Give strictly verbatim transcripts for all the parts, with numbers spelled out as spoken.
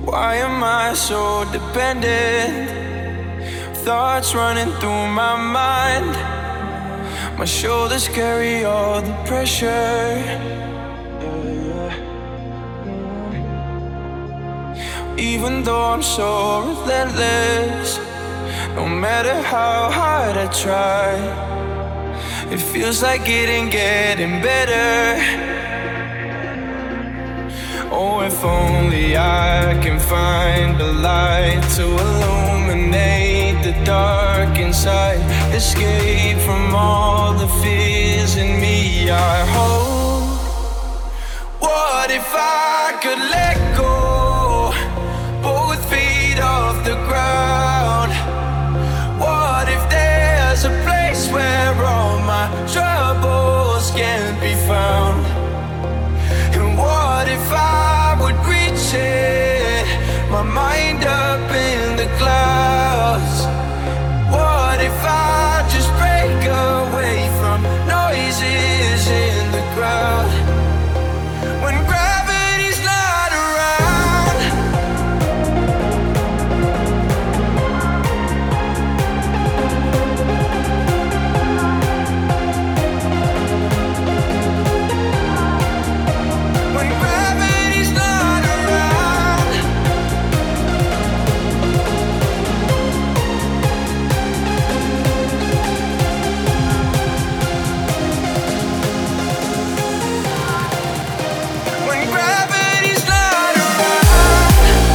Why am I so dependent? Thoughts running through my mind. My shoulders carry all the pressure. Even though I'm so relentless, no matter how hard I try, it feels like it ain't getting better. Oh, if only I can find a light to illuminate the dark inside. Escape from all the fears in me I hold. What if I could let go, both feet off the ground? What if there's a place where all my troubles can be found? And what if I would reach it, my mind up in the clouds? What if I just break away from noises in the crowd? When gravity's not around, when gravity's not around, when gravity's not around,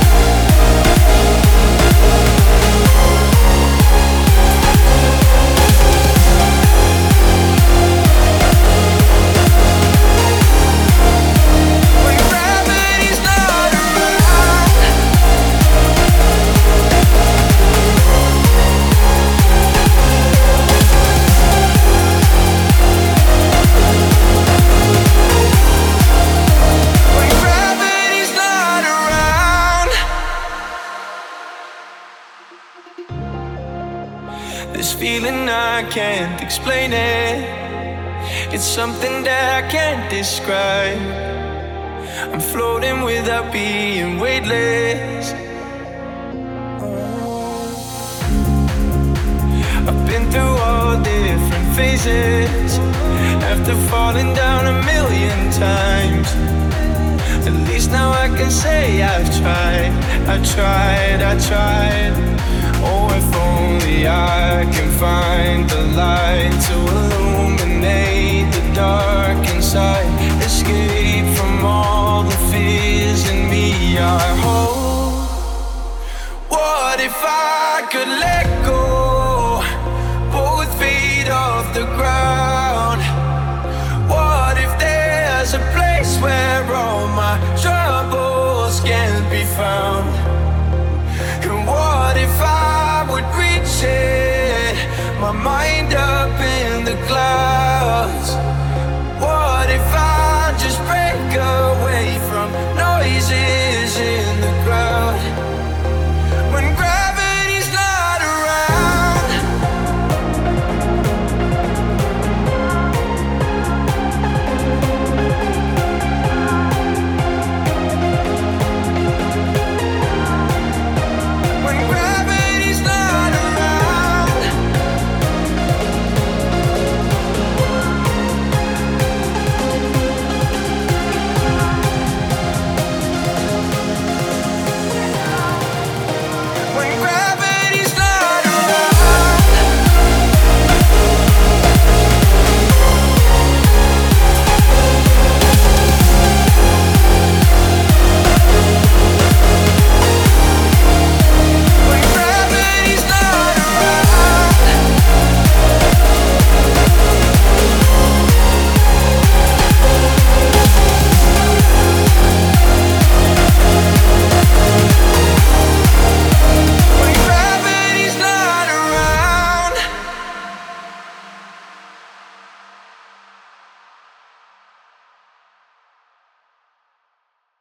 when gravity's not around, when gravity's not around. This feeling I can't explain it. It's something that I can't describe. I'm floating without being weightless. I've been through all different phases, after falling down a million times. At least now I can say I've tried, I tried, I tried. Oh, if only I can find the light to illuminate the dark inside. Escape from all the fears in me I hold. What if I could let go, both feet off the ground? What if there's a place where all my troubles can be found? And what if I would reach it, my mind up in the clouds?